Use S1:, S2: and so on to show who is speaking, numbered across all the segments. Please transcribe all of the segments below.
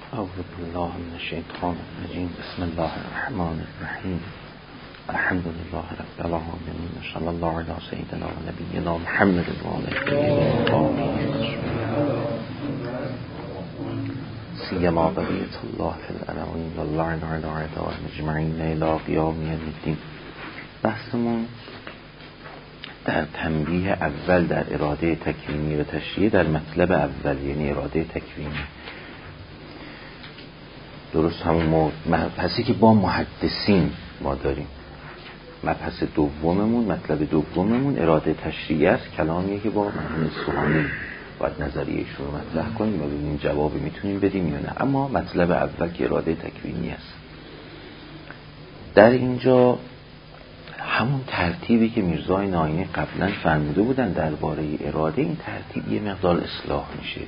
S1: اعوذ بالله من الشیطان الرجیم. بسم الله الرحمن الرحیم. الحمد لله رب العالمین. صلی الله علی سیدنا و نبینا محمد و آله سیما بقیت الله فی الارضین و اللعن علی اعداء مجمعین الی قیام یوم الدین. بحثمون در تنبیه اول در اراده تکوینی و تشریعی در مطلب اول، یعنی اراده تکوینی. درست همون مبحثی که با محدثین ما داریم. مبحث دوممون، مطلب دوممون اراده تشریعی است. کلامیه که با مرحوم سوهانی باید نظریه‌شون رو مطرح کنیم و ببینیم جوابی میتونیم بدیم یا نه. اما مطلب اول که اراده تکوینی است، در اینجا همون ترتیبی که میرزای ناینی قبلا فرموده بودن درباره اراده، این ترتیب یه مقدار اصلاح میشه.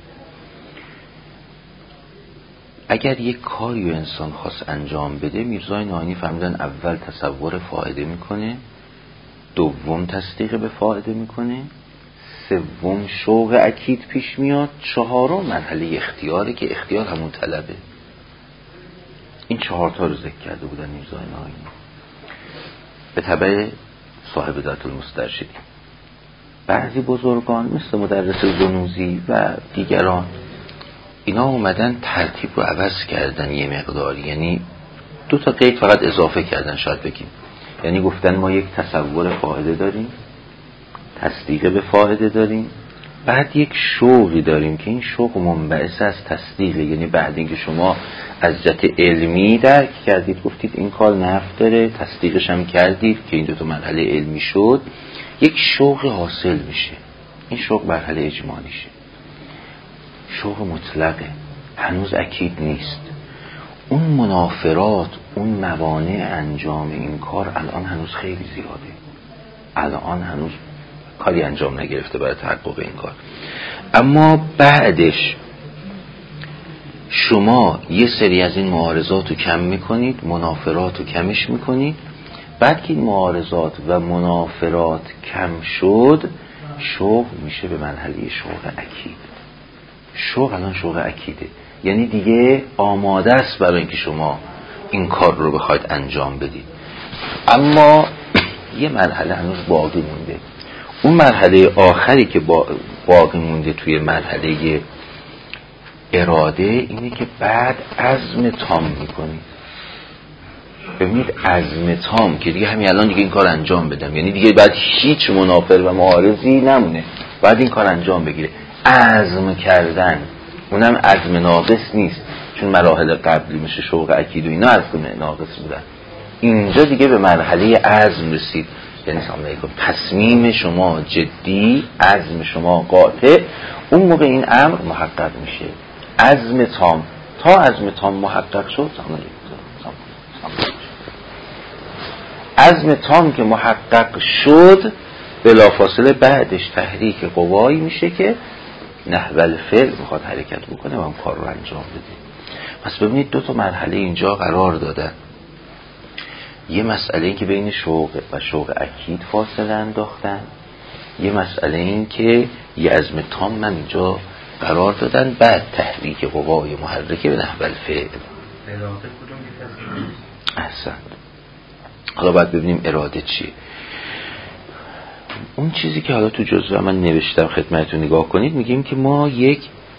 S1: اگر یک کاری و انسان خواست انجام بده، میرزای ناینی فرمودن اول تصور فائده میکنه، دوم تصدیق به فائده میکنه، سوم شوق اکید پیش میاد، چهارم مرحله اختیاره که اختیار همون طلبه. این 4 تا رو ذکر کرده بودن میرزای ناینی به تبع صاحب ذات المسترشدی. بعضی بزرگان مثل مدرس زنوزی و دیگران، اینا اومدن ترتیب رو عوض کردن یه مقداری، یعنی 2 تا قید فقط اضافه کردن شاید بگیم. یعنی گفتن ما یک تصور فائده داریم، تصدیق به فائده داریم، بعد یک شوقی داریم که این شوق منبعث از تصدیقه. یعنی بعد اینکه شما از جهت علمی درک کردید، گفتید این کار نفع داره، تصدیقش هم کردید که این 2 تا مرحله علمی شد، یک شوق حاصل میشه. این شوق مرحله اجمالیشه، شوق مطلقه، هنوز اکید نیست. اون منافرات، اون موانع انجام این کار الان هنوز خیلی زیاده. الان هنوز کاری انجام نگرفته برای تحقق این کار. اما بعدش شما یه سری از این معارضات رو کم میکنید، منافرات رو کمش میکنید. بعد که این معارضات و منافرات کم شد، شوق میشه به مرحله شوق اکید. شوق الان شوق اکیده، یعنی دیگه آماده است برای اینکه شما این کار رو بخواید انجام بدید. اما یه مرحله هنوز باقی مونده. اون مرحله آخری که باقی مونده توی مرحله اراده اینه که بعد عزم تام میکنید. ببینید عزم تام که دیگه همین الان دیگه این کار انجام بدم، یعنی دیگه بعد هیچ منافر و معارضی نمونه، بعد این کار انجام بگیره. عزم کردن، اونم عزم ناقص نیست، چون مراحل قبلی مثل شوق اکید و اینا عزم ناقص بودن. اینجا دیگه به مرحله عزم رسید، یعنی سلام علیکم، تصمیم شما جدی، عزم شما قاطع. اون موقع این امر محقق میشه. عزم تام، تا عزم تام محقق شد، سلام علیکم، عزم تام که محقق شد، بلافاصله بعدش تحریک قوایی میشه که نحو الفعل میخواد حرکت بکنه و اون کار رو انجام بده. پس ببینید 2 تا مرحله اینجا قرار دادن. یه مسئله این که بین شوق و شوق اکید فاصله انداختن، یه مسئله این که یه عزم تام من اینجا قرار دادن، بعد تحریک قوای محرکه به نحو الفعل. احسن. حالا باید ببینیم اراده چیه. اون چیزی که حالا تو جزوه من نوشتم خدمتتون نگاه کنید، میگیم که ما یک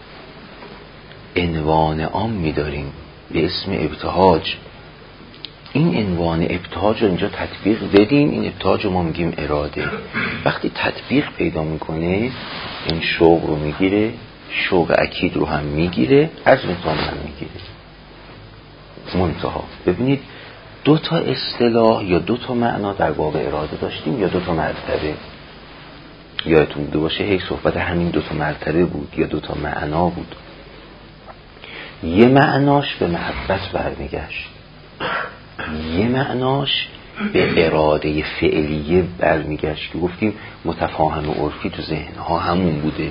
S1: عنوان عام می‌داریم به اسم ابتهاج. این عنوان ابتهاج رو اینجا تطبیق بدیم. این ابتهاج رو ما میگیم اراده. وقتی تطبیق پیدا میکنه، این شوق رو میگیره، شوق اکید رو هم میگیره، عزم تام هم میگیره. منتها ببینید 2 تا اصطلاح یا 2 تا معنا در باب اراده داشتیم، یا 2 تا مرتبه. یادتون بوده باشه هی صحبت همین 2 تا مرتبه بود یا 2 تا معنا بود. یه معناش به محبت برمیگشت، یه معناش به اراده فعلیه برمیگشت که گفتیم متفاهم عرفی تو ذهنها همون بوده.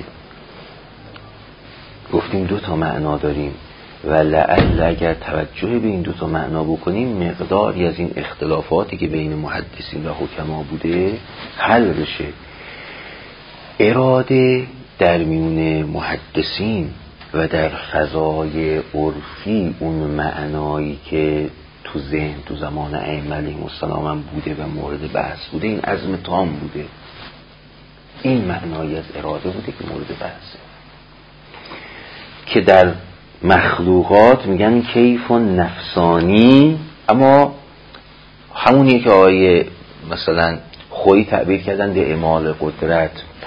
S1: گفتیم 2 تا معنا داریم و لعل اگر توجه به این 2 تا معنا بکنیم، مقداری از این اختلافاتی که بین محدثین و حکما بوده حل بشه. اراده در میون محدثین و در فضای عرفی اون معنایی که تو ذهن تو زمان ائمه علیهم السلام هم بوده و مورد بحث بوده، این عزم تام بوده، این معنایی از اراده بوده که مورد بحثه، که در مخلوقات میگن کیف نفسانی، اما همونیه که آیه مثلا خویی تعبیر کردن به اعمال قدرت،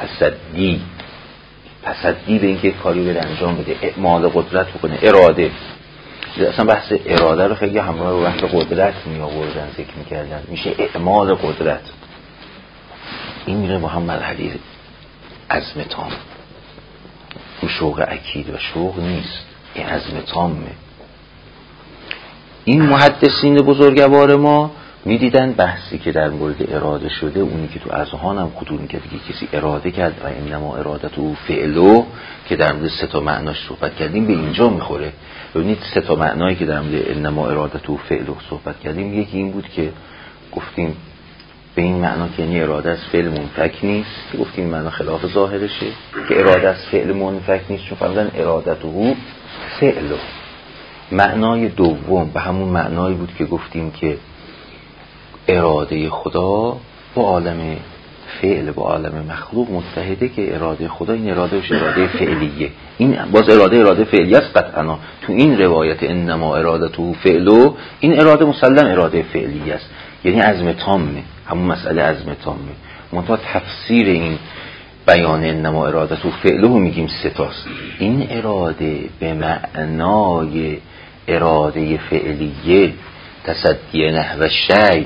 S1: تصدی به اینکه کاری بره انجام بده، اعمال قدرت بکنه، اراده. اصلا بحث اراده رو خیلی همراه با بحث قدرت می آوردن، ذکر میکردن، میشه اعمال قدرت. این میره با هم مرحله عزم تام. اون شوق اکید و شوق نیست، این عزم تامه. این محدثین بزرگوار ما میدیدن بحثی که در مورد اراده شده، اونی که تو اذهان هم خطور میکرد که کسی اراده کرد و انما ارادت او فعلو، که در مورد 3 معناش صحبت کردیم، به اینجا میخوره. ببینید 3 معنایی که در مورد انما ارادت او فعلو صحبت کردیم، یکی این بود که گفتیم به این معنا که یعنی اراده از فعل منفک نیست، که گفتیم این معنا خلاف ظاهرشه، که اراده از فعل منفک نیست، چون فرضاً ارادت او فعلو. معنای دوم به همون معنایی بود که گفتیم که اراده خدا با عالم فعل، با عالم مخلوق متحده، که اراده خدا این اراده وش اراده فعلیه. این باز اراده فعلیه است قطعا. تو این روایت انما ارادته فعلو، این اراده مسلم اراده فعلیه است، یعنی عزم تامه، همون مسئله عزم تامه. منتها تفسیر این بیان انما ارادته فعلو میگیم 3 تاست. این اراده به معنای اراده فعلیه، تصدی نحو شیء،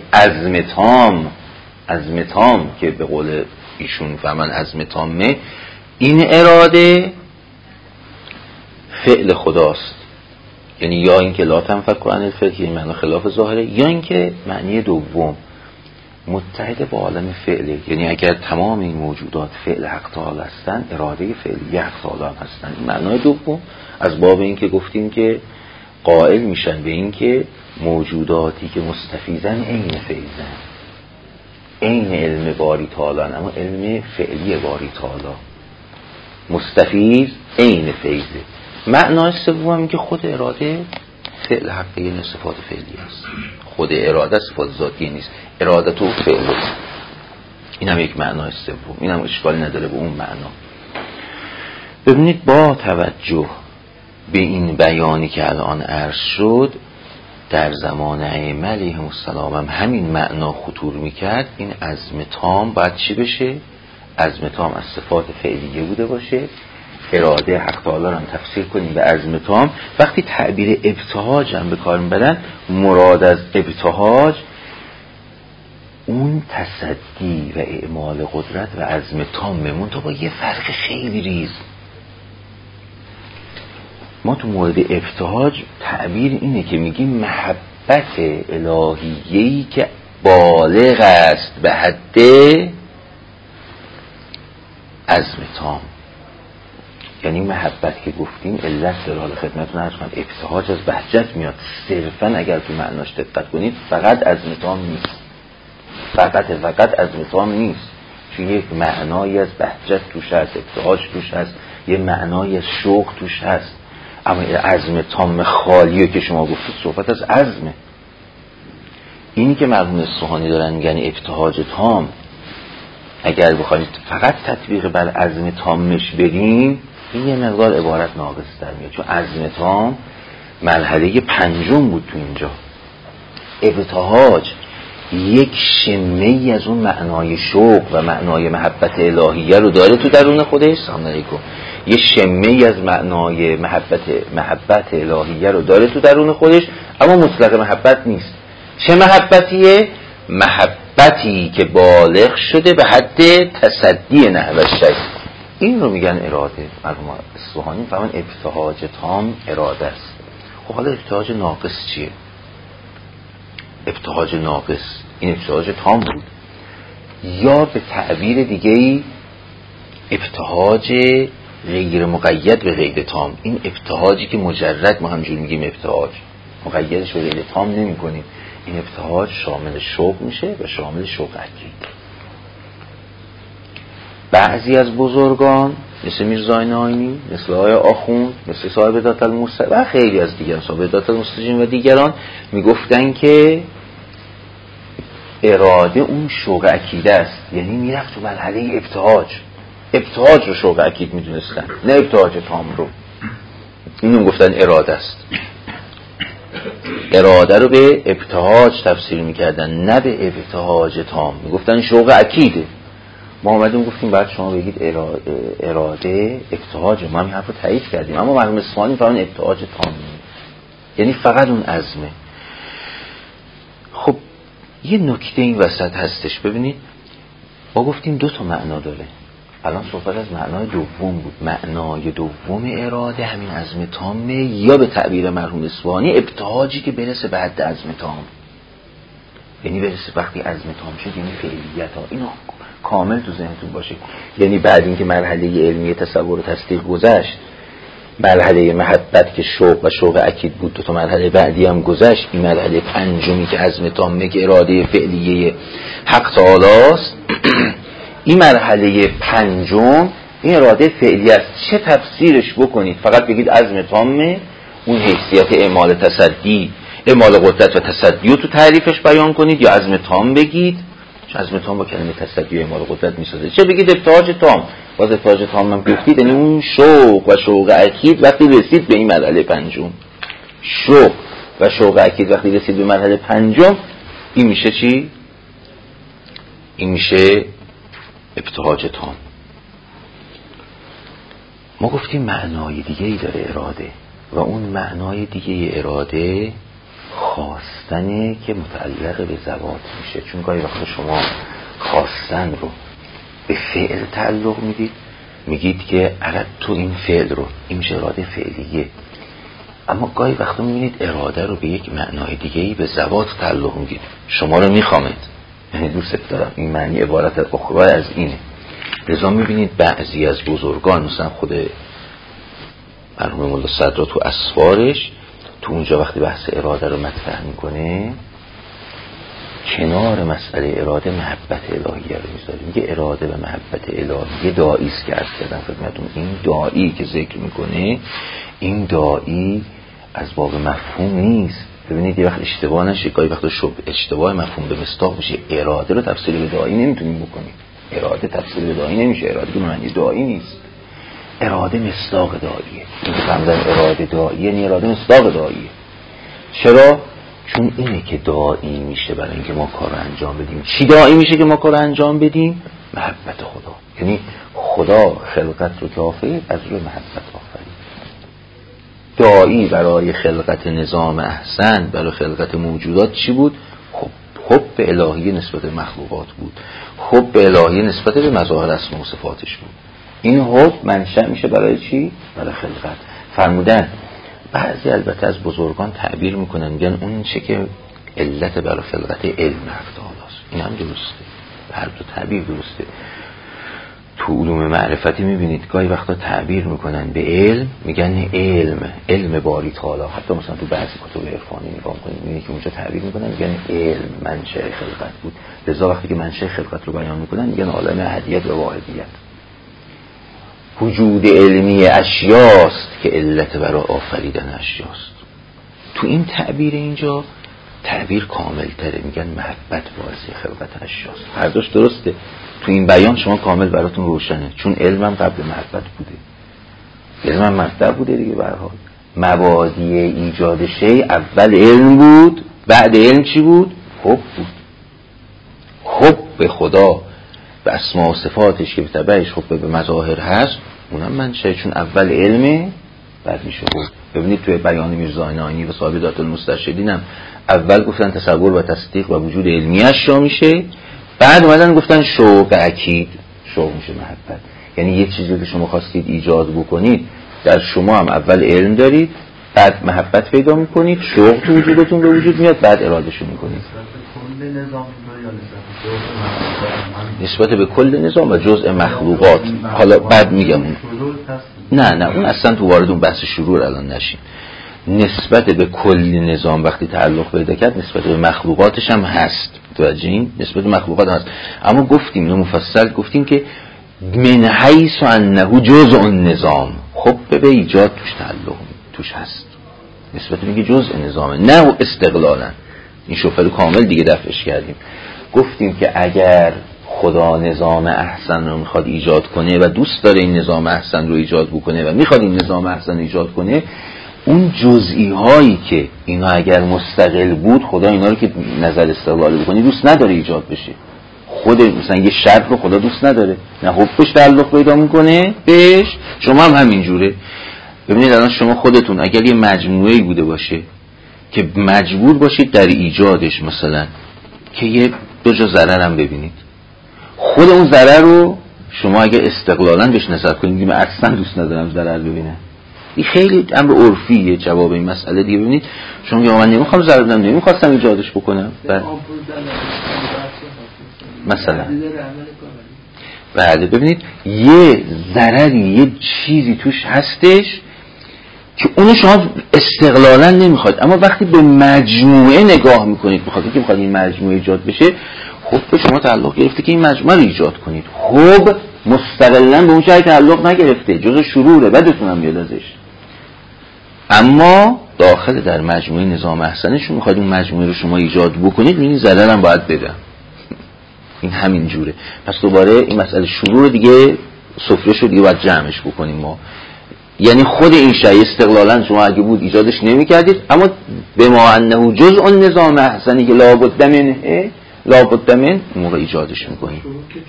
S1: عزم تام که به قول ایشون فهمن عزم تامه، این اراده فعل خداست. یعنی یا اینکه لا تنفک عن الفعل، که این معنی خلاف ظاهره، یا اینکه معنی دوم متحد با عالم فعله، یعنی اگر تمام این موجودات فعل حق تعالی هستن، اراده فعلی حق تعالی هم هستن. این معنی دوم از باب این که گفتیم که قائل میشن به این که موجوداتی که مستفیضن عین فیضن، عین علم باری تعالی، اما علم فعلی باری تعالی مستفیض عین فیضه. معنای سوم هم که خود اراده فعل حقیقی، یعنی صفات فعلی است. خود اراده صفات ذاتی نیست، اراده تو فعل است. این هم یک معنای سوم، این هم اشکالی نداره به اون معنا. ببینید با توجه به این بیانی که الان عرض شد، در زمان ائمه علیهم السلام هم همین معنا خطور میکرد. این عزم تام باید چی بشه؟ عزم تام از صفات فعلیه بوده باشه. اراده حق تعالی رو هم تفسیر کنیم به عزم تام. وقتی تعبیر ابتهاج هم به کار میبرن، مراد از ابتهاج اون تصدی و اعمال قدرت و عزم تامه، منتها با یه فرق خیلی ریز. ما تو مورد ابتهاج تعبیر اینه که میگیم محبت الهیه‌ای که بالغ است به حد عزم تام. یعنی محبت که گفتیم علت دلال خدمتون عرض کنم، ابتهاج از بهجت میاد صرفا. اگر تو معناش دقت کنید فقط عزم تام نیست، فقط عزم تام نیست، چون یک معنایی از بهجت توش هست، ابتهاج توش هست، یه معنایی از شوق توش هست. اما عزم تام خالیه که شما گفتید صحبت از عزمه. اینی که مرحوم اصفهانی دارن میگن ابتهاج تام، اگر بخواید فقط تطبیق بر عزم تامش بدیم، این یه مقدار عبارت ناقص تر میاد، چون عزم تام مرحله 5 بود تو اینجا. ابتهاج یک شمه‌ای از اون معنای شوق و معنای محبت الهیه رو داره تو درون خودش. سلام علیکم. یه شمه‌ای از معنای محبت الهیه رو داره تو درون خودش، اما مطلق محبت نیست. چه محبتیه؟ محبتی که بالغ شده به حد تصدی نحو شیء. این رو میگن اراده. مرحوم اصفهانی فهمن ابتهاج تام اراده است. خب حالا ابتهاج ناقص چیه؟ ابتهاج ناقص این ابتهاج تام بود، یا به تعبیر دیگه‌ای ابتهاج غیر مقید به غیر تام. این ابتهاجی که مجرد ما همجور میگیم ابتهاج، مقیدش به غیر تام نمی کنیم. این ابتهاج شامل شوق میشه و شامل شوق اکید. بعضی از بزرگان مثل میرزای ناینی، مثل آقای آخوند، مثل صاحب ذات المستقیم و خیلی از دیگران، صاحب ذات المستقیم و دیگران، میگفتن که اراده اون شوق عقیده است. یعنی میرفت تو مرحله ابتهاج رو شوق عقید میدونستن، نه ابتهاج تام رو. اینو گفتن اراده است. اراده رو به ابتهاج تفسیر میکردن، نه به ابتهاج تام. میگفتن شوق عقیده. ما اومدیم گفتیم بعد شما بگید اراده ابتهاج. ما همین حرف رو تایید کردیم، اما مرحوم اصفهانی فرمودن ابتهاج تام، یعنی فقط اون عزمه. خب یه نکته این وسط هستش. ببینید ما گفتیم دو تا معنا داره. الان صحبت از معنای دوم بود. معنای دوم اراده همین عزم تامه، یا به تعبیر مرحوم اصفهانی ابتهاجی که برسه به حد عزم تام. یعنی برسه وقتی عزم تام شد، یعنی فعلیت ها. اینو کامل تو ذهنتون باشه. یعنی بعد اینکه مرحله علمی تصور و تصدیق گذشت، مرحله محبت که شوق و شوق اکید بود، دو تا مرحله بعدی هم گذشت، این مرحله پنجمی که عزم تامه که اراده فعلیه حق تعالی است. این مرحله پنجم این اراده فعلی است. چه تفسیرش بکنید؟ فقط بگید عزم تامه، اون حیثیت اعمال تصدی، اعمال قدرت و تصدی رو تو تعریفش بیان کنید، یا عزم تام بگید. عزم تام با کلمه تصدی و اعمال قدرت میسازه. چه بگید ابتهاج تام. باز ابتهاج تام هم گفتید، یعنی اون شوق و شوق اکید وقتی رسید به این مرحله پنجم، شوق و شوق اکید وقتی رسید به مرحله پنجم، این میشه چی؟ این میشه ابتهاج تام. ما گفتیم معنای دیگه ای داره اراده، و اون معنای دیگه اراده خواستنه که متعلق به ذوات میشه. چون گاهی وقتا شما خواستن رو به فعل تعلق میدید، میگید که اردت تو این فعل رو، این میشه اراده فعلیه. اما گاهی وقتا میبینید اراده رو به یک معنای دیگه ای به ذوات تعلق میدید. شما رو میخوامد، یعنی دوست دارم، این معنی عبارت اخرى از اینه. لذا میبینید بعضی از بزرگان، مثلا خود مرحوم مولا صدرا تو اسفارش، تو اونجا وقتی بحث اراده رو مطرح میکنه، کنار مسئله اراده محبت الهیه رو میذاره. میگه اراده و محبت الهیه داعی است که عرض کردم خدمتتون. این داعی که ذکر میکنه، این داعی از باب مفهوم نیست. ببینید یه وقت اشتباه نشه، گاهی وقتا اشتباه مفهوم به مصداق میشه. اراده رو تفسیر به داعی نمیتونیم بکنیم. اراده تفسیر به داعی نمیشه. اراده که معنی داعی نیست. اراده مصداق داعیه. این که فهمیدن اراده داعیه، یعنی اراده مصداق داعیه. چرا؟ چون اینه که داعی میشه برای اینکه ما کار انجام بدیم. چی داعی میشه که ما کار انجام بدیم؟ محبت خدا. یعنی خدا خلقت رو که آفرید، از روی محبت آفرید. داعی برای خلقت نظام احسن، برای خلقت موجودات چی بود؟ حب الهی نسبت به مخلوقات بود. حب الهی نسبت به مظاهر اسما و صفاتش بود. این حب منشأ میشه برای چی؟ برای خلقت. فرمودن بعضی البته از بزرگان تعبیر میکنن، میگن اون چه که علت برای خلقت علم حق تعالی است. این هم درسته، هر دو تعبیر درسته. تو علوم معرفتی میبینید گاهی وقتا تعبیر میکنن به علم، میگن علم باری تعالی. حتی مثلا تو بعضی کتب عرفانی نگاه کنید میبینید که اونجا تعبیر میکنن، میگن علم منشأ خلقت بود. لذا وقتی که منشأ خلقت رو بیان میکنن، میگن عالم احدیت و واحدیت. وجود علمی اشیاست که علت برای آفریدن اشیاست. تو این تعبیر اینجا تعبیر کامل تره، میگن محبت باعث خلقت اشیاست. هر دوش درسته. تو این بیان شما کامل براتون روشنه، چون علمم قبل محبت بوده. علمم مصدر بوده دیگه. به هر حال مبادی ایجاد شی اول علم بود، بعد علم چی بود؟ حب بود. حب به خدا به اسما و صفاتش که به تبعش حب به مظاهر هست، اونم منشه، چون اول علمه بعد میشه حب. ببینید توی بیان میرزا ناینی و صاحب ذات المسترشدین هم اول گفتن تصور و تصدیق و وجود علمی اشیا میشه، بعد اومدن گفتن شوق اکید، شوق میشه محبت. یعنی یه چیزی که شما خواستید ایجاد بکنید، در شما هم اول علم دارید، بعد محبت پیدا میکنید، شوق تو وجودتون به وجود میاد، بعد ارادهشو میکنید. نسبت به کل نظام و جزء مخلوقات. حالا بعد میگم نه اون اصلا تو وارد اون بحث شرور الان نشیم. نسبت به کل نظام وقتی تعلق پیدا کرد، نسبت به مخلوقاتش هم هست. متوجهین؟ نسبت به مخلوقات هست. اما گفتیم اینو مفصل گفتیم که من حیث انه جزء النظام. خب به ایجاد توش تعلق توش هست، نسبت میگه جزء نظامه، نه استقلالا. این شوفر کامل دیگه دفعش کردیم. گفتیم که اگر خدا نظام احسن رو میخواد ایجاد کنه و دوست داره این نظام احسن رو ایجاد بکنه و میخواد این نظام احسن رو ایجاد کنه، اون جزئی هایی که اینا اگر مستقل بود، خدا اینا رو که نظر استقلالی بکنی دوست نداره ایجاد بشه. خود مثلا یه شر رو خدا دوست نداره، نه حبش تعلق پیدا میکنه بهش. شما هم همینجوره. ببینید الان شما خودتون اگر یه مجموعه‌ای بوده باشه که مجبور باشید در ایجادش مثلا که یه دو جا ضرر هم ببینید، خود اون ضرر رو شما اگر استقلالاً بهش نظر کنید میگیم اصلا دوست ندارم ضرر ببینم. این خیلی امر عرفیه جواب این مسئله دیگه. ببینید شما میگید من نمیخوام ضرر بدم، نمیخواستم ایجادش بکنم، مثلا بله. ببینید یه ضرری، یه چیزی توش هستش که اونو شما استقلالا نمیخواید، اما وقتی به مجموعه نگاه میکنید، میخواید که میخواید این مجموعه ایجاد بشه، خب به شما تعلق گرفته که این مجموعه رو ایجاد کنید. خب مستقلا به اون چیزی تعلق نگرفته، جزء شروره، بدتون هم بیاد ازش، اما داخل در مجموعه نظام احسنشون میخواید اون مجموعه رو شما ایجاد بکنید، این ضرر هم باید بده. این همین جوره. پس دوباره این مسئله شروع دیگه سفره شو دیگه باید جمعش بکنیم ما. یعنی خود این شیء استقلالا شما اگه بود ایجادش نمی‌کردید، اما به ما انه جزء النظام احسنی که لابد من موقع ایجادش می‌کنیم.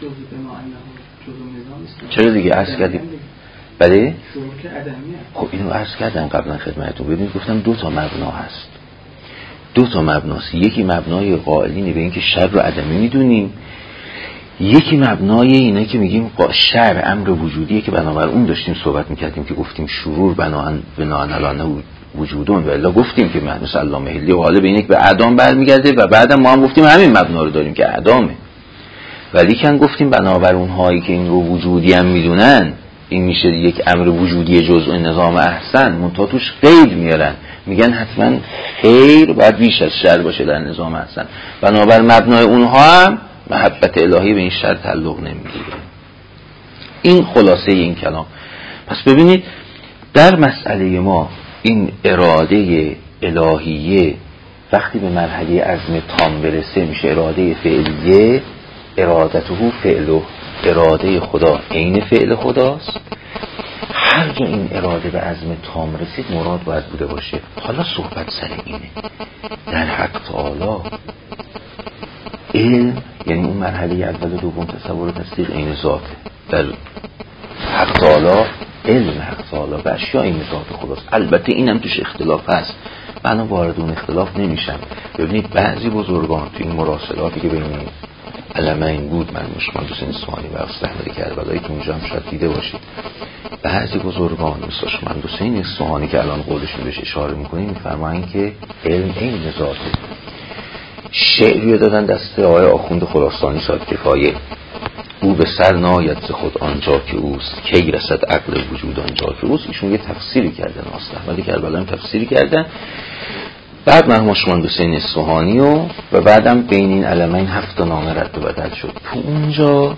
S1: چرا دیگه عرض کردیم؟ بله؟ خب اینو عرض کردم قبلا خدمتتون. ببینید گفتم دو تا مبنا هست. دو تا مبناست. یکی مبنای قائلینه به این که شر رو عدمی می‌دونیم. یکی مبنای اینه که میگیم شر امر وجودیه که بنابر اون داشتیم صحبت میکردیم که گفتیم شرور بناءً علی وجودون، و الا گفتیم که مثلا علامه حلی غالب اینه که به اعدام برمیگرده و بعدم ما هم گفتیم همین مبنا رو داریم که اعدامه، ولی کن گفتیم بنابر اونهایی که این رو وجودی هم میدونن این میشه یک امر وجودی جزء نظام احسن، منتها توش قید میارن، میگن حتما خیر باید بیش از شر باشه در نظام احسن، بنابر مبنای اونها هم محبت الهی به این شر تعلق نمیگیره. این خلاصه این کلام. پس ببینید در مسئله ما این اراده الهیه وقتی به مرحله عزم تام برسه میشه اراده فعلیه، ارادته فعله، اراده خدا عین فعل خداست. هر جا این اراده به عزم تام رسید مراد باید بوده باشه. حالا صحبت سر اینه در حق تعالی علم، یعنی اون مرحله اول و دوم تصور و تصدیق عین ذاته. در حق تعالی علم حق تعالی و اشیاء عین ذات خداست. البته اینم توش اختلاف هست، من وارد اون اختلاف نمیشم. ببینید بعضی بزرگان تو این مراسلاتی که بین علمین بود، من شما حسین اصفهانی و احمد کربلایی که اونجا هم شاید دیده باشید، بعضی بزرگان مثل شما حسین اصفهانی که الان قولشون بهش اشاره میکنیم میفرمایند که علم عین ذاته. شعری دادن دست آقای آخوند خراسانی صاحب کفایه، او به سر ناید ز خود آنجا که اوست، کی رسد عقل وجود آنجا که اوست. ایشون یه تفسیری کردن، احمد کربلایی هم تفسیری کردن، بعد مرحوم شما حسین اصفهانی و بعدم بین این علمین 7 نامه رد و بدل شد. تو اونجا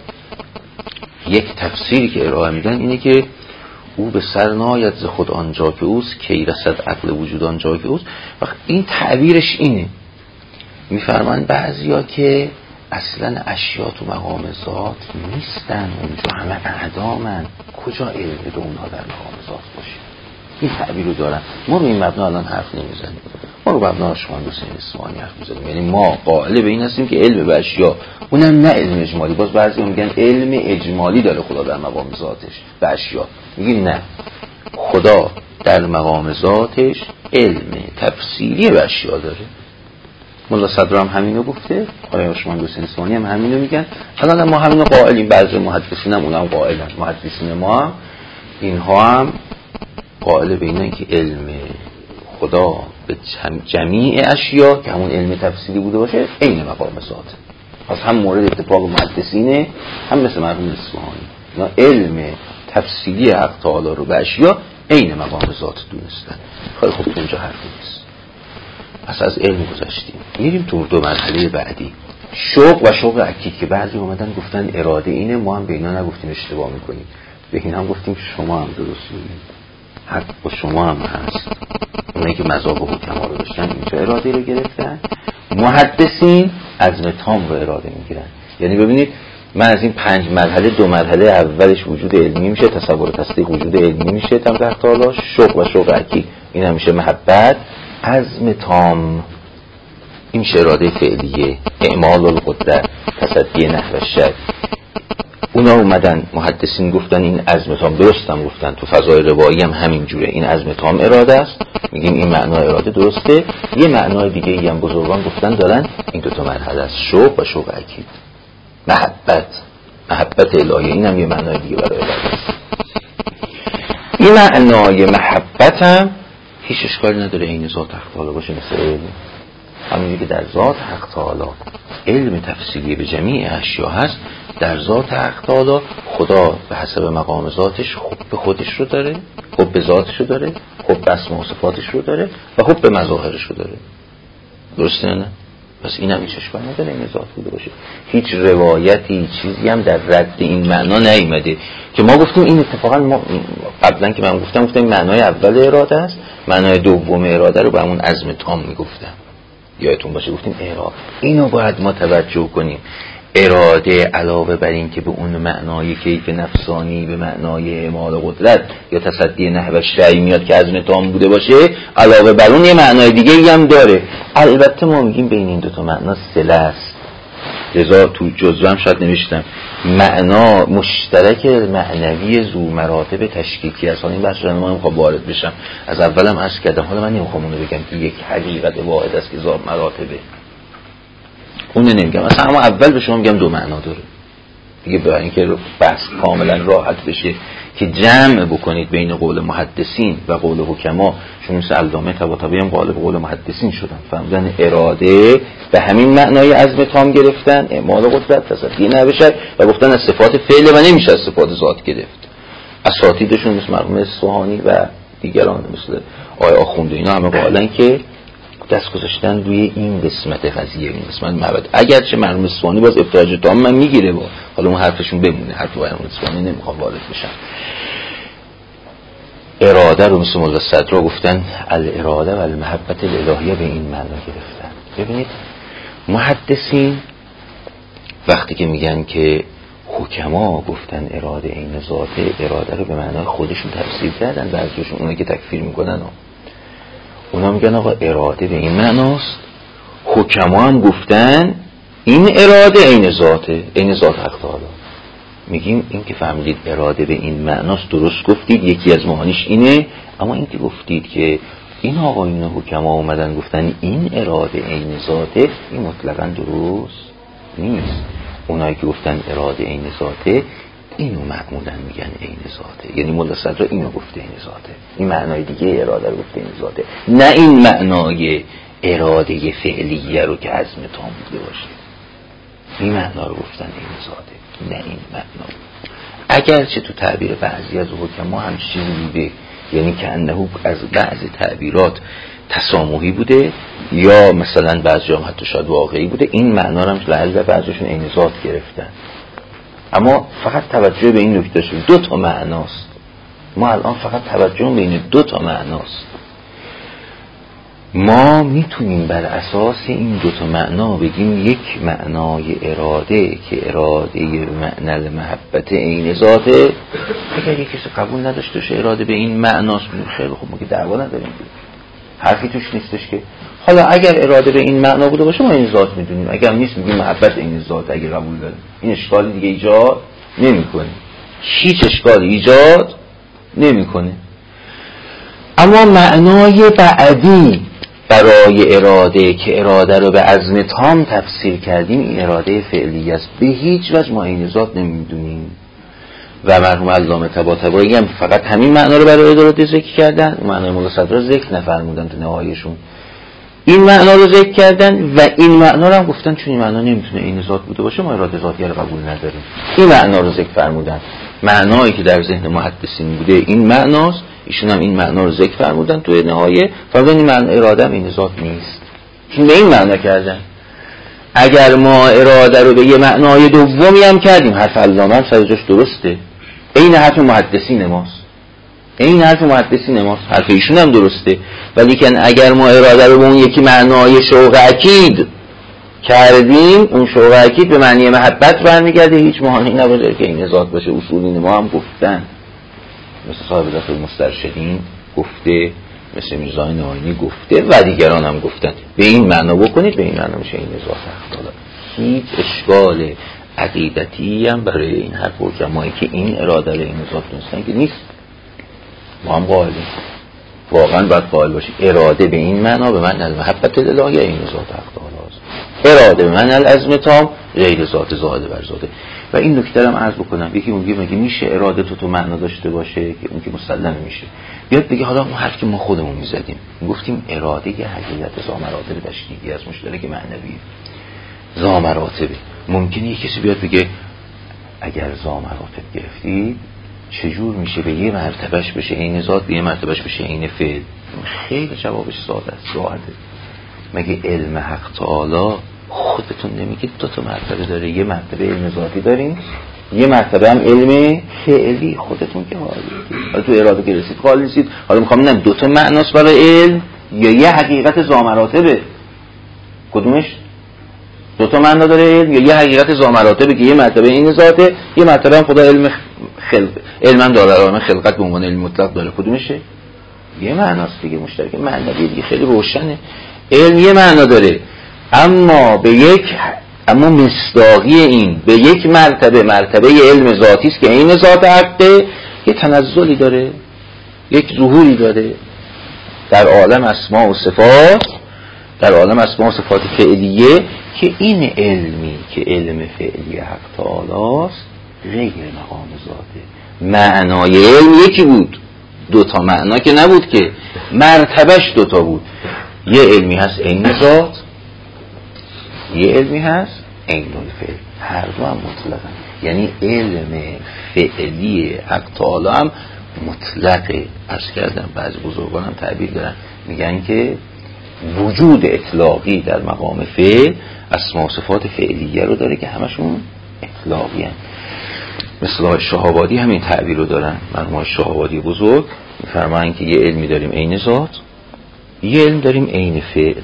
S1: یک تفسیری که ارائه میدن اینه که او به سر ناید ز خود آنجا که اوست، کی رسد عقل وجود آنجا که اوست. و این تعبیرش اینه. میفرمان بعضیا که اصلا اشیا تو مقام ذات نیستن، اونجا همه اعدامن، کجا علم به اونها در مقام ذات باشه؟ این تعبیر رو دارن. ما رو این مبنا الان حرف نمیزنیم، ما رو مبنا شما حسین اصفهانی حرف میزنیم. یعنی ما قائل به این هستیم که علم به اشیا، اونم نه علم اجمالی. باز بعضی میگن علم اجمالی داره خدا در مقام ذاتش به اشیا، میگیم نه، خدا در مقام ذاتش علم تفصیلی به اشیا داره. مولا صدر هم همینو گفته، آقای عثمان حسین اصفهانی هم همینو میگن. الان ما همینو قائلیم، بعضی محدثین هم اونم قائلن، محدثین ما هم اینها هم قائل به اینه که علم خدا به جمیع اشیا که همون علم تفصیلی بوده باشه عین مقام ذاته. پس هم مورد اتفاق محدثینه، هم مثل مرحوم اصفهانی اینا علم تفصیلی حق تعالی رو به اشیا عین مقام ذات دونستن. خیلی خوب، تو اونجا حرفی نیست. پس از علم گذشتیم، میریم تو دو مرحله بعدی. شوق و شوق اکید که بعضی اومدن گفتن اراده اینه، ما هم به اینا نگفتیم اشتباه میکنیم، به اینا هم گفتیم شما هم درست میگید، حق با شما هم هست. اونایی که مذاق و حکما رو داشتن اینجا اراده رو گرفتن، محدثین عزم تام رو اراده میگیرن. یعنی ببینید من از این 5 مرحله 2 مرحله اولش وجود علمی میشه، تصور تصدیق وجود علمی میشه، تحت حالا شوق و شوق اکید این هم میشه محبت، عزم تام این میشه اراده فعلیه، اعمال القدرت، تصدی نحو الشرع. اونا اومدن محدثین گفتن این عزم تام، درستم گفتن تو فضای روایی هم همین جوره، این عزم تام اراده است، میگیم این معنا اراده درسته. یه معنای دیگه ای هم بزرگان گفتن دارن، این 2 مرحله است، شوق و شوق اکید، محبت الهی، این هم یه معنای دیگه برای اراده است. این معنای محبت هم هیچ اشکالی نداره این ذات حق تعالی باشه، مثل علم، همونجوری که در ذات حق تعالی علم تفصیلی به جمیع اشیا هست، در ذات حق تعالی خدا به حسب مقام ذاتش حب خودش رو داره، حب ذاتش رو داره، حب اسما و صفاتش رو داره و حب مظاهرش رو داره. درسته نه؟ پس این هم هیچ اشکال نداره این ذات بوده باشه. هیچ روایتی چیزی هم در رد این معنا نیامده که ما گفتیم این اتفاقا، ما قبلا که من گفتم این معنای اول اراده است، معنای دوم اراده رو به همون عزم تام میگفتم، یادتون باشه گفتیم اراده اینو باید ما توجه کنیم. اراده علاوه بر این که به اون معنای کیف نفسانی، به معنای اعمال قدرت یا تصدی نحو الشرع میاد که عزم تام بوده باشه، علاوه بر اون یه معنای دیگه هم داره. البته ما میگیم بین این 2 معنا صله است، لذا تو جزوه هم شاید نوشتم معنا مشترک معنوی ذو مراتب تشکیکی است. این بحث رو ما میخوام وارد بشم، از اولم عرض کردم، حالا من نمیخوام اونو بگم که یک حقیقت واحد است که ذو مراتبه، اون نمیگم، اصلا اما اول به شما میگم 2 معنا داره دیگه، برای اینکه بحث کاملا راحت بشه که جمع بکنید بین قول محدثین و قول حکما. چون مثل علامه طباطبایی هم غالب قول محدثین شدن، فهمیدن اراده به همین معنای عزم تام گرفتن، اعمال قدرت، تصدی نحو الشرع، و گفتن از صفات فعل و نمیشه از صفات ذات گرفت. اساتیدشون مثل مرحوم اصفهانی و دیگران مثل آقای آخوندی اینا همه قائلن که دست گذاشتن روی این قسمت قضیه، این قسمت محبت. اگرچه مرحوم اصفهانی باز ابتراج تام من میگیره، با حالا اون حرفشون بمونه، حرف مرحوم اصفهانی نمیخوام وارد بشم. اراده رو مثل مولا صدرا گفتن الاراده و المحبت الالهیه به این معنا گرفتن. ببینید محدثین وقتی که میگن که حکما گفتن اراده این ذاته، اراده رو به معنای خودشون تفسیر کردن، بعضیشون اونایی که تکفیر میکنن اونا میگن آقا اراده به این معناست، حکما هم گفتن این اراده عین ذاته، عین ذات حق تعالی. میگیم این که فهمیدید اراده به این معناست درست گفتید، یکی از معانیش اینه، اما این که گفتید که این آقایون حکما اومدن گفتن این اراده عین ذاته، این مطلقا درست نیست. اونایی که گفتن اراده عین ذاته اینو معمولا میگن عین ذاته، یعنی مولا صدرا اینو گفته عین ذاته، این معنای دیگه اراده رو گفته عین ذاته، نه این معنای اراده فعلیه رو که عزم تام بوده باشه. این معنا رو گفتن عین ذاته، نه این معنا. اگرچه تو تعبیر بعضی از حکما هم چیزی بوده، یعنی که انه از بعضی تعبیرات تسامحی بوده یا مثلا بعضی هم حتی شاید واقعی بوده، این معنا رو هم لعل بعضیشون عین ذات گرفتن. اما فقط توجه به این نکته شد 2 معناست، ما الان فقط توجه به این 2 معناست. ما میتونیم بر اساس این 2 معنا بگیم یک معنای اراده که اراده معنی محبت عین ذاته. اگر یک کسی قبول نداشته باشه اراده به این معناست، خیلی خوب، ما که دعوا نداریم، حرفی توش نیستش که. حالا اگر اراده به این معنا بوده باشه ما این ذات میدونیم، اگر نیست میگیم محبت این ذات. اگر قبول داریم این اشکالی دیگه ایجاد نمیکنه، هیچ اشکالی ایجاد نمیکنه. اما معنای بعدی برای اراده که اراده رو به عزم تام تفسیر کردیم، این اراده فعلی است، به هیچ وجه ما این ذات نمیدونیم. و مرحوم علامه طباطبایی هم فقط همین معنا رو برای اراده ذکر کردن، معنای مولا صدرا ذکر نفرمودن تو نهایشون، این معنا رو ذکر کردن و این معنا رو هم گفتن چون این معنا نمیتونه این ذات بوده باشه ما اراده ذاتی رو قبول نداریم. این معنا رو ذکر فرمودن، معنایی که در ذهن محدثین بوده این معناست، ایشون هم این معنا رو ذکر فرمودن توی نهایه، فرمودن این معنا اراده هم این ذات نیست، چون به این معنا کردن. اگر ما اراده رو به یه معنای دومی هم کردیم، حرف علامه هم سر جاش درسته، این حرف محدثین ماست، این حرف محدثین ماست، حرف ایشون هم درسته، ولی که اگر ما اراده رو به اون یکی معنای شوق اکید کردیم، اون شوق اکید به معنی محبت برمیگرده، هیچ معنی نداره که این ذات باشه. اصولین ما هم گفتن، مثل صاحب دست المسترشدین گفته، مثل میرزای ناینی گفته و دیگران هم گفتن به این معنا بکنید، به این معنا میشه این ذات حق تعالی. هیچ اشکال عقیدتی هم برای این حرف و جماعی که این اراده رو این ذات دونستن که نیست. ما هم قائلیم، واقعا باید قائل باشیم اراده به این معنا به معنی المحبت الهی این ذات حق تعالی است، اراده به معنی العزم تام غیر ذات زاده بر زاده. و این نکته هم عرض بکنم، یکی میگه میشه اراده تو معنا داشته باشه که اون که مسلم میشه، بیاد بگه حالا اون حرف که ما خودمون میزدیم گفتیم اراده یه حقیقت ذامراتب تشریعی از مشترک معنوی ذامراتبه. ممکنه یه کسی بیاد بگه اگر ذامراتب گرفتی چجور میشه به یه مرتبهش بشه عین ذات، به یه مرتبهش بشه عین فعل؟ خیلی جوابش ساده است، راحته. مگه علم حق تعالی خودتون نمیگید دو تا مرتبه داره؟ یه مرتبه علم ذاتی دارین، یه مرتبه هم علم فعلی. خودتون که حالا تو اراده که رسید قائل نیستید. حالا میخوام ببینم دو تا معناست برای علم یا یه حقیقت ذامراتبه؟ کدومش؟ دو تا معنا داره علم یا یه حقیقت ذامراتبه که یه مرتبه این ذاته، یه مرتبه هم خدا علم علما داره، خلقت به عنوان علم مطلق داره. کدومشه؟ یه معناست دیگه، مشترک معنوی دیگه، خیلی روشنه. علم یه معنا داره، اما مصداقی این به یک مرتبه علم ذاتی است که این ذات حقه، یه تنزلی داره، یک ظهوری داره در عالم اسماء و صفات، در عالم اسماء و صفات فعلیه، که این علمی که علم فعلی حق تعالی است غیر مقام ذاته. معنای علم یکی بود، دوتا معنا که نبود که، مرتبهش دوتا بود. یه علمی هست عین ذات، یه علمی هست عین الفعل، هر دو هم مطلقا. یعنی علم فعلی حق تعالی هم مطلقه. عرض کردم بعضی بزرگان هم تعبیر دارن، میگن که وجود اطلاقی در مقام فعل اسماء و صفات فعلیه رو داره که همشون اطلاقی هست. مثل شهابادی همین تعبیر رو دارن، مرحوم شهابادی بزرگ میفرمایند که یه علمی داریم عین ذات، یه علم داریم عین فعل.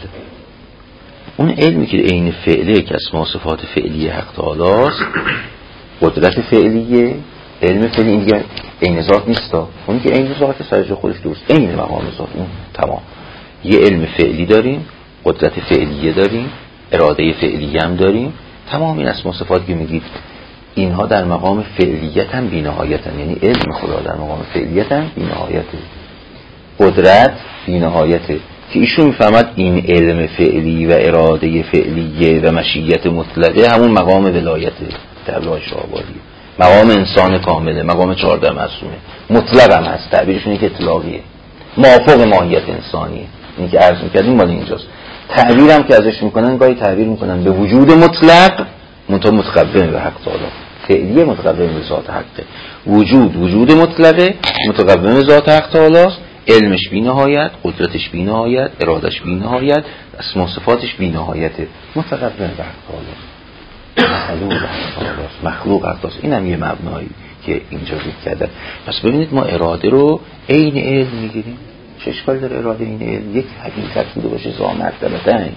S1: اون علمی که عین فعله که اسماء و صفات فعلیه حق تعالی است، قدرت فعلیه، علم فعلی، این دیگه عین ذات نیست. اون که عین ذات سرجا خودش درست عین مقام ذات، اون تمام. یه علم فعلی داریم، قدرت فعلیه داریم، اراده فعلیه هم داریم، تمام این اسماء و صفات که میگید اینها در مقام فعلیت هم بی‌نهایت هم. یعنی علم خدا در مقام فعلیت هم بی‌نهایته، قدرت بی‌نهایته. که ایشون میفهمد این علم فعلی و اراده فعلیه و مشیت مطلقه همون مقام ولایته. تعبیر شهابادی مقام انسان کامله، مقام 14 معصومه، مطلق هم هست، تعبیرشون که اطلاقیه، موافق ماهیت انسانیه. اینی که عرض میکردیم مال اینجاست. تعبیرم که ازش میکنن گاهی تعبیر میکنن به وجود مطلق متقدم به حق تعالی، فعلیه متقدم به ذات حقه. وجود مطلقه متقدم به ذات حق تعالی، علمش بی نهایت، قدرتش بی نهایت، ارادش بی نهایت، اسماء و صفاتش بی نهایته، متقدم به حق تعالی، مخلوق حق تعالی. اینم یه مبنایی که اینجا ذکر کردن. پس ببینید ما اراده رو عین علم میگیریم. چه اشکالی داره اراده عین علم؟ یک حقیقت بوده باشه ذا مرتبتن،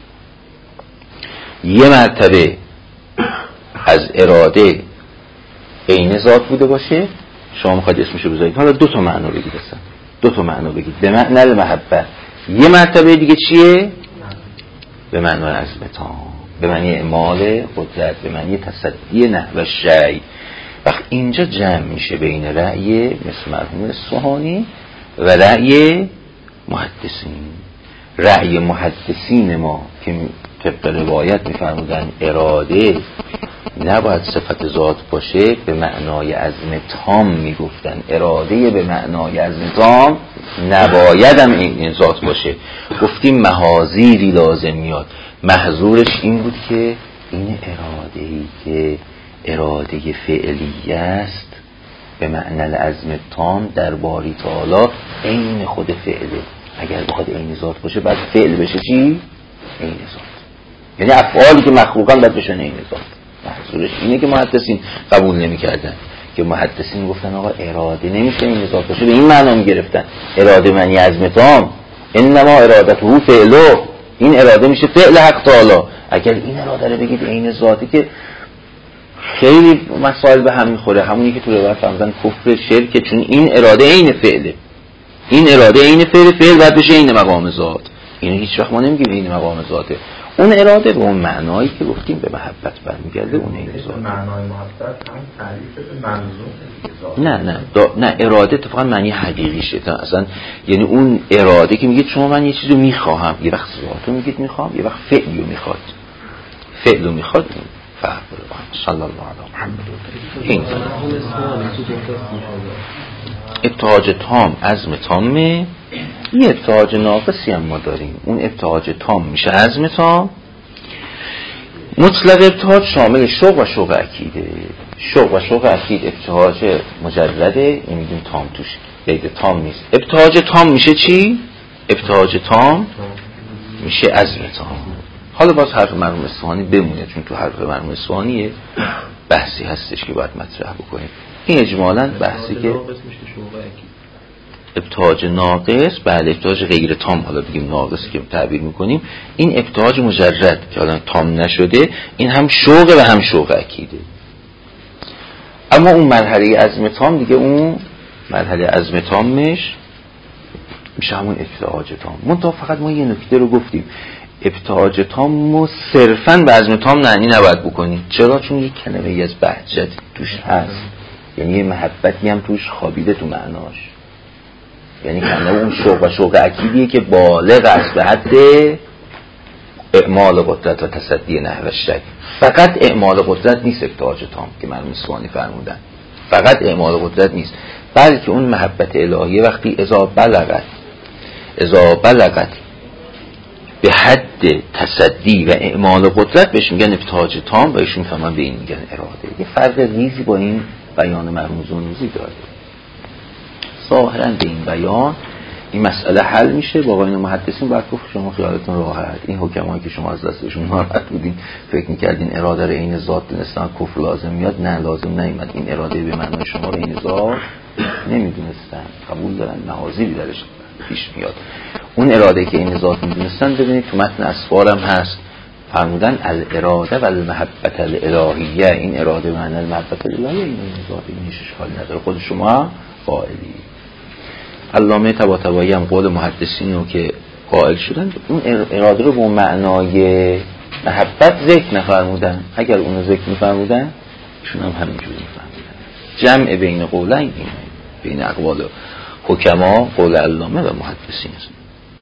S1: یه مرتبه از اراده عین ذات بوده باشه، شما میخواید اسمشو بذارید. حالا دو تا معنا بگید، اصلا دو تا معنا بگید. به معنی المحبت یه مرتبه دیگه چیه؟ به معنی عزم تام، به معنی اعمال قدرت، به معنی تصدی نحو شیء. وقت اینجا جمع میشه بین رأی مثل مرحوم اصفهانی و رأی محدثین. رأی محدثین ما که طبق روایت میفرمودن اراده نباید صفت ذات باشه، به معنای عزم تام میگفتن اراده به معنای عزم تام نباید هم این ذات باشه. گفتیم محاذیری لازم میاد، محظورش این بود که این اراده‌ای که اراده فعلیه است به معنی العزم تام در باری تعالی عین خود فعله. اگر بخواد عین ذات باشه بعد فعل بشه چی؟ عین ذات. یعنی افعالی که مخلوقان باید بشن این ذات. محصولش اینه که محدثین قبول نمی‌کردن، که محدثین گفتن آقا اراده نمیشه این ذات باشه، به این معنا می‌گرفتن اراده معنی عزم تام، انما ارادته فعله، این اراده میشه فعل حق تعالی. اگر این اراده رو بگید عین ذاتی که خیلی مسائل به هم میخوره، همونی که تو روایت فرمودن کفر شرک، چون این اراده عین فعله، این اراده عین فعل باید بشه عین مقام ذات. اینو هیچ وقت ما نمیگیم عین مقام ذاته، اون اراده به اون معنایی که گفتیم به محبت برمیگرده، اون عین ذات.
S2: معنای محبت هم تعریف به منظور
S1: نه اراده اتفاقا معنی حقیقیشه اصلا. یعنی اون اراده که میگید شما من یه چیزو میخواهم، یه وقت ذاتو میگید میخوام، یه وقت فعلیو میخواد، فعلو میخواد، فرق داره. صلی الله علی محمد. این ابتهاج تام عزم تامه، این ابتهاج ناقصی هم ما داریم، اون ابتهاج تام میشه عزم تام. مطلق ابتهاج شامل شوق و شوق عقیده، شوق و شوق عقیده ابتهاج مجرده، این میگیم تام توش قید تام نیست. ابتهاج تام میشه چی؟ ابتهاج تام میشه عزم تام. حالا باز حرف مرحوم اصفهانی بمونه، چون تو حرف مرحوم اصفهانی بحثی هستش که باید مطرح بکنیم. این اجمالاً بحثی که ابتهاج ناقص، بله ابتهاج غیر تام، حالا بگیم ناقصی که تعبیر میکنیم، این ابتهاج مجرد که حالا تام نشده، این هم شوق و هم شوق عقیده. اما اون مرحله عزم تام دیگه، اون مرحله عزم تامش میشه همون ابتهاج تام. منتها فقط ما یه نکته رو گفتیم، ابتهاج تام صرفاً به عزم تام معنی نباید بکنیم. چرا؟ چون یک کلمه از بهجت توش هست، یعنی یه محبتی هم توش خوابیده تو معناش، یعنی کلمه اون شوق و شوق عقیدیه که بالغ است به حد اعمال قدرت و تصدی نحو الشک. فقط اعمال قدرت نیست ابتهاج تام که مرحوم اصفهانی فرمودن، فقط اعمال قدرت نیست، بلکه اون محبت الهیه وقتی اذا بلغت به حد تصدی و اعمال قدرت بهش میگن ابتهاج تام، و ایشون فهمن به این میگن اراده. یه فرق ریزی با این بیان مرحوم زنوزی داره. ظاهراً به این بیان این مسئله حل میشه. با آقایون محدثین باید گفت شما خیالتون راحت، این حکمایی که شما از دستشون ناراحت بودین فکر میکردین اراده رو عین ذات دونستن کفر لازم میاد، نه لازم نیامد. این اراده به معنای شما رو عین ذات نمیدونستن، قبول دارن، محاذیری درش پیش میاد. اون اراده که عین ذات میدونستن، ببینید تو متن اسفار هم هست، فرمودن الاراده و المحبت الالهیه، این اراده معنی المحبت الالهیه، این ذات، این هیچ اشکالی نداره، خود شما قائلی. علامه طباطبایی هم قول محدثین رو که قائل شدن، اون اراده رو به معنای محبت ذکر نفرمودن. اگر اون رو ذکر میفرمودن ایشون هم همینجوری میفرمودن. جمع بین قولین، بین اقوال حکما قول علامه و محدثین است.